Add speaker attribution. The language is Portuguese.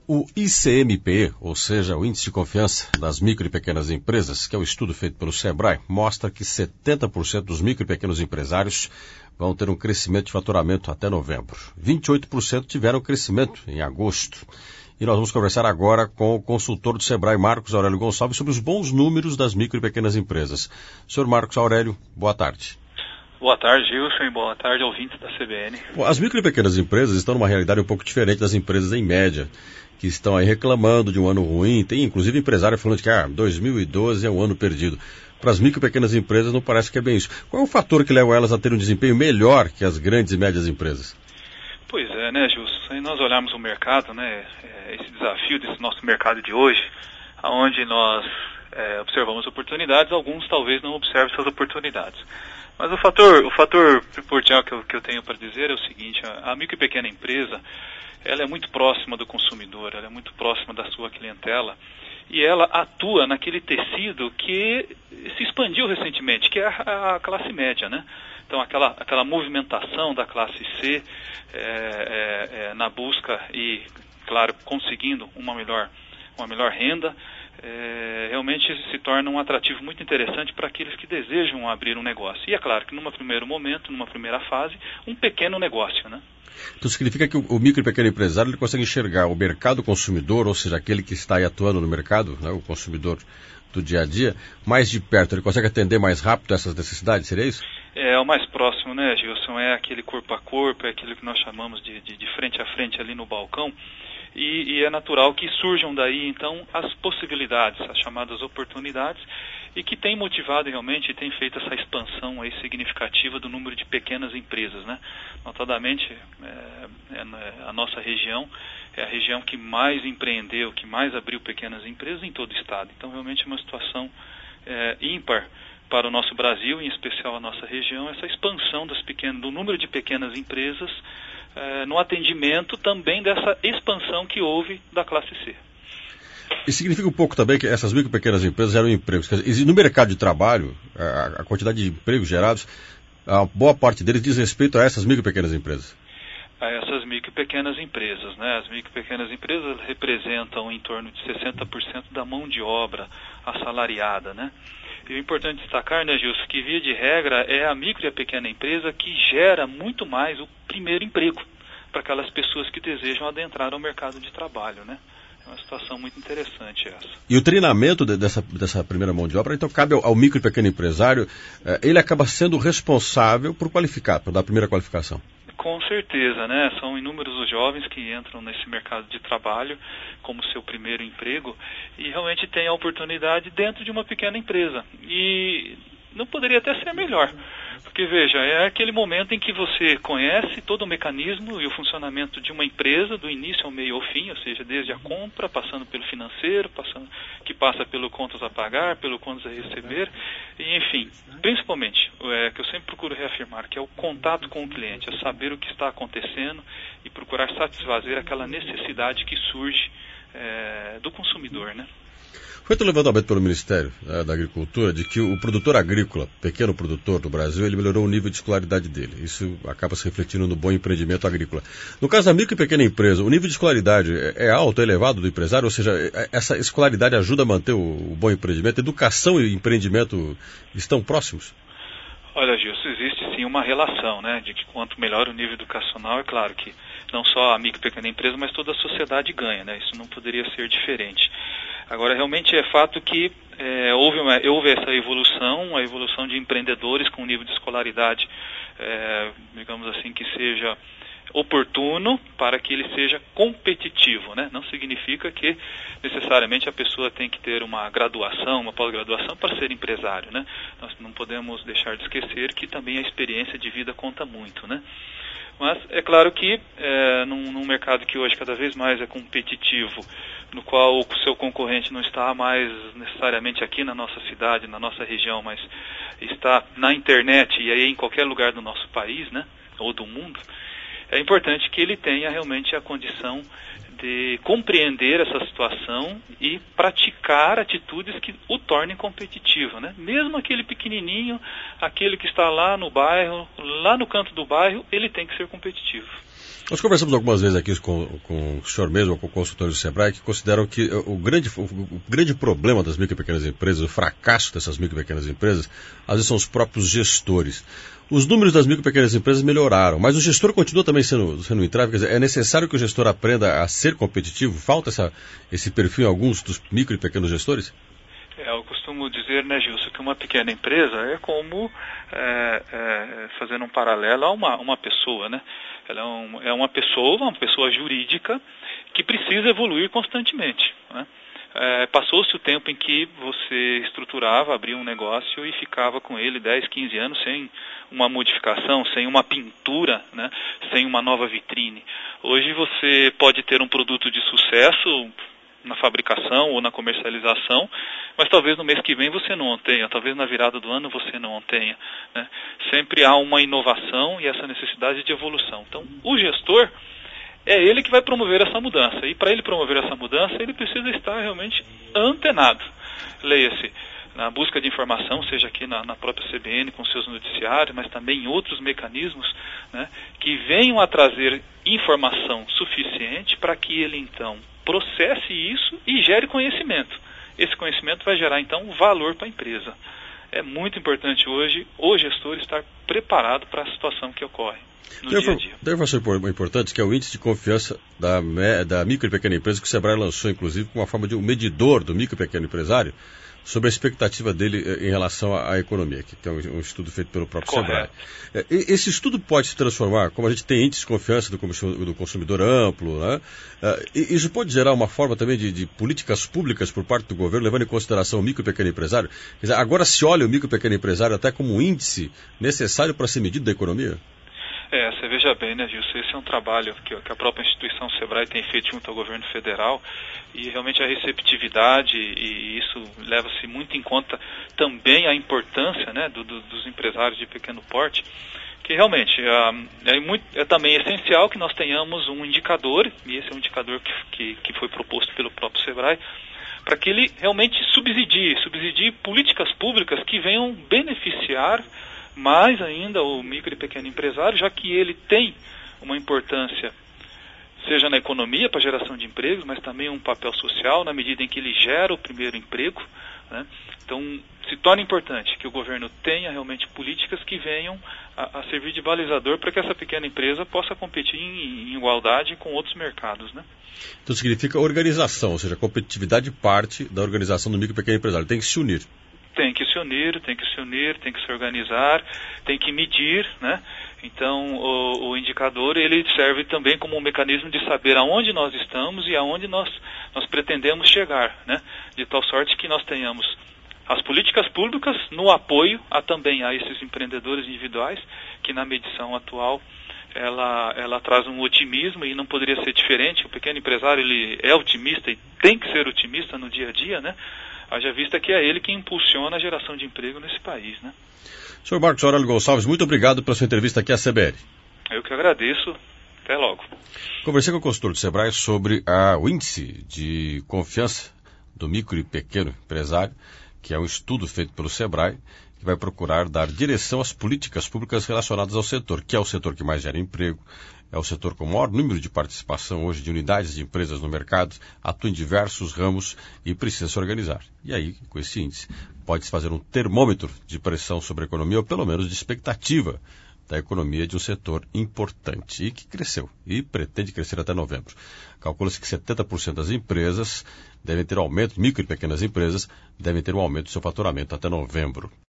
Speaker 1: O ICMPE, ou seja, o Índice de Confiança das Micro e Pequenas Empresas, que é um estudo feito pelo Sebrae, mostra que 70% dos micro e pequenos empresários vão ter um crescimento de faturamento até novembro. 28% tiveram crescimento em agosto. E nós vamos conversar agora com o consultor do Sebrae, Marcos Aurélio Gonçalves, sobre os bons números das micro e pequenas empresas. Senhor Marcos Aurélio, boa tarde.
Speaker 2: Boa tarde, Gilson, e boa tarde, ouvintes da CBN.
Speaker 1: Bom, as micro e pequenas empresas estão numa realidade um pouco diferente das empresas em média, que estão aí reclamando de um ano ruim. Tem inclusive empresário falando que 2012 é um ano perdido. Para as micro e pequenas empresas não parece que é bem isso. Qual é o fator que leva elas a ter um desempenho melhor que as grandes e médias empresas?
Speaker 2: Pois é, né, Gilson? Se nós olharmos o mercado, né, esse desafio desse nosso mercado de hoje, onde nós observamos oportunidades, alguns talvez não observem essas oportunidades. Mas o fator primordial que eu tenho para dizer é o seguinte: a micro e pequena empresa, ela é muito próxima do consumidor, ela é muito próxima da sua clientela, e ela atua naquele tecido que se expandiu recentemente, que é a classe média, né? Então aquela movimentação da classe C na busca e, claro, conseguindo uma melhor renda, realmente se torna um atrativo muito interessante para aqueles que desejam abrir um negócio. E é claro que num primeiro momento, numa primeira fase, um pequeno negócio, né?
Speaker 1: Então significa que o micro e pequeno empresário ele consegue enxergar o mercado consumidor, ou seja, aquele que está aí atuando no mercado, né, o consumidor do dia a dia, mais de perto. Ele consegue atender mais rápido essas necessidades, seria isso?
Speaker 2: É o mais próximo, né, Gilson? É aquele corpo a corpo, é aquilo que nós chamamos de frente a frente ali no balcão. E é natural que surjam daí, então, as possibilidades, as chamadas oportunidades, e que tem motivado realmente e tem feito essa expansão aí significativa do número de pequenas empresas, né? Notadamente, a nossa região é a região que mais empreendeu, que mais abriu pequenas empresas em todo o estado. Então, realmente é uma situação ímpar para o nosso Brasil, em especial a nossa região, essa expansão do número de pequenas empresas no atendimento também dessa expansão que houve da classe C.
Speaker 1: E significa um pouco também que essas micro e pequenas empresas geram empregos. Quer dizer, no mercado de trabalho, a quantidade de empregos gerados, a boa parte deles diz respeito a essas micro e pequenas empresas.
Speaker 2: A essas micro e pequenas empresas, né? As micro e pequenas empresas representam em torno de 60% da mão de obra assalariada, né? E o importante destacar, né, Gilson, que via de regra é a micro e a pequena empresa que gera muito mais o primeiro emprego para aquelas pessoas que desejam adentrar ao mercado de trabalho, né? É uma situação muito interessante essa.
Speaker 1: E o treinamento dessa primeira mão de obra, então, cabe ao micro e pequeno empresário, ele acaba sendo responsável por qualificar, por dar a primeira qualificação.
Speaker 2: Com certeza, né? São inúmeros os jovens que entram nesse mercado de trabalho como seu primeiro emprego e realmente têm a oportunidade dentro de uma pequena empresa. E não poderia até ser melhor, porque veja, é aquele momento em que você conhece todo o mecanismo e o funcionamento de uma empresa, do início ao meio ao fim, ou seja, desde a compra, passando pelo financeiro, que passa pelo contas a pagar, pelo contas a receber, e enfim, principalmente, que eu sempre procuro reafirmar, que é o contato com o cliente, é saber o que está acontecendo e procurar satisfazer aquela necessidade que surge do consumidor, né?
Speaker 1: Foi feito um levantamento pelo Ministério da Agricultura de que o produtor agrícola, pequeno produtor do Brasil, ele melhorou o nível de escolaridade dele. Isso acaba se refletindo no bom empreendimento agrícola. No caso da micro e pequena empresa, o nível de escolaridade é alto, é elevado do empresário? Ou seja, essa escolaridade ajuda a manter o bom empreendimento? Educação e empreendimento estão próximos?
Speaker 2: Olha, Gilson, existe sim uma relação, né, de que quanto melhor o nível educacional, é claro que não só a micro e pequena empresa, mas toda a sociedade ganha, né? Isso não poderia ser diferente. Agora, realmente é fato que houve essa evolução, a evolução de empreendedores com nível de escolaridade, digamos assim, que seja oportuno para que ele seja competitivo, né? Não significa que necessariamente a pessoa tem que ter uma graduação, uma pós-graduação para ser empresário, né? Nós não podemos deixar de esquecer que também a experiência de vida conta muito, né? Mas é claro que num mercado que hoje cada vez mais é competitivo, no qual o seu concorrente não está mais necessariamente aqui na nossa cidade, na nossa região, mas está na internet e aí em qualquer lugar do nosso país, né, ou do mundo, é importante que ele tenha realmente a condição de compreender essa situação e praticar atitudes que o tornem competitivo, né? Mesmo aquele pequenininho, aquele que está lá no bairro, lá no canto do bairro, ele tem que ser competitivo.
Speaker 1: Nós conversamos algumas vezes aqui com o senhor mesmo, com consultores do Sebrae, que consideram que o grande problema das micro e pequenas empresas, o fracasso dessas micro e pequenas empresas, às vezes são os próprios gestores. Os números das micro e pequenas empresas melhoraram, mas o gestor continua também sendo um entrave. Quer dizer, é necessário que o gestor aprenda a ser competitivo? Falta esse perfil em alguns dos micro e pequenos gestores?
Speaker 2: Eu costumo dizer, né, Gilson, que uma pequena empresa é como, fazendo um paralelo a uma pessoa, né? Ela é uma pessoa jurídica que precisa evoluir constantemente, né? Passou-se o tempo em que você estruturava, abria um negócio e ficava com ele 10, 15 anos sem uma modificação, sem uma pintura, né? Sem uma nova vitrine. Hoje você pode ter um produto de sucesso na fabricação ou na comercialização, mas talvez no mês que vem você não o tenha, talvez na virada do ano você não o tenha, né? Sempre há uma inovação e essa necessidade de evolução. Então, o gestor é ele que vai promover essa mudança, e para ele promover essa mudança, ele precisa estar realmente antenado. Leia-se, na busca de informação, seja aqui na própria CBN, com seus noticiários, mas também em outros mecanismos, né, que venham a trazer informação suficiente para que ele, então, processe isso e gere conhecimento. Esse conhecimento vai gerar, então, valor para a empresa. É muito importante hoje o gestor estar preparado para a situação que ocorre no dia a dia.
Speaker 1: Tem uma informação importante, que é o índice de confiança da micro e pequena empresa, que o Sebrae lançou, inclusive, com uma forma de um medidor do micro e pequeno empresário sobre a expectativa dele em relação à economia, que é um estudo feito pelo próprio Sebrae. Esse estudo pode se transformar, como a gente tem índice de confiança do consumidor amplo, né? Isso pode gerar uma forma também de políticas públicas por parte do governo, levando em consideração o micro e pequeno empresário? Quer dizer, agora se olha o micro e pequeno empresário até como um índice necessário para ser medido da economia?
Speaker 2: Você veja bem, né, Gilson, esse é um trabalho que a própria instituição Sebrae tem feito junto ao governo federal, e realmente a receptividade, e isso leva-se muito em conta também a importância, né, dos empresários de pequeno porte, que realmente é também essencial que nós tenhamos um indicador, e esse é um indicador que foi proposto pelo próprio Sebrae, para que ele realmente subsidie políticas públicas que venham beneficiar mais ainda o micro e pequeno empresário, já que ele tem uma importância, seja na economia para geração de empregos, mas também um papel social na medida em que ele gera o primeiro emprego, né? Então, se torna importante que o governo tenha realmente políticas que venham a servir de balizador para que essa pequena empresa possa competir em igualdade com outros mercados, né?
Speaker 1: Então significa organização, ou seja, a competitividade parte da organização do micro e pequeno empresário, tem que se unir.
Speaker 2: Tem que se unir, tem que se organizar, tem que medir, né? Então, o indicador, ele serve também como um mecanismo de saber aonde nós estamos e aonde nós pretendemos chegar, né? De tal sorte que nós tenhamos as políticas públicas no apoio também a esses empreendedores individuais, que na medição atual ela traz um otimismo, e não poderia ser diferente. O pequeno empresário, ele é otimista e tem que ser otimista no dia a dia, né? Haja vista que é ele que impulsiona a geração de emprego nesse país, né?
Speaker 1: Sr. Marcos Aurélio Gonçalves, muito obrigado pela sua entrevista aqui à CBN.
Speaker 2: Eu que agradeço. Até logo.
Speaker 1: Conversei com o consultor do Sebrae sobre o índice de confiança do micro e pequeno empresário, que é um estudo feito pelo Sebrae, que vai procurar dar direção às políticas públicas relacionadas ao setor, que é o setor que mais gera emprego, é o setor com o maior número de participação hoje de unidades de empresas no mercado, atua em diversos ramos e precisa se organizar. E aí, com esse índice, pode-se fazer um termômetro de pressão sobre a economia, ou pelo menos de expectativa da economia de um setor importante e que cresceu e pretende crescer até novembro. Calcula-se que 70% das empresas devem ter aumento, micro e pequenas empresas devem ter um aumento do seu faturamento até novembro.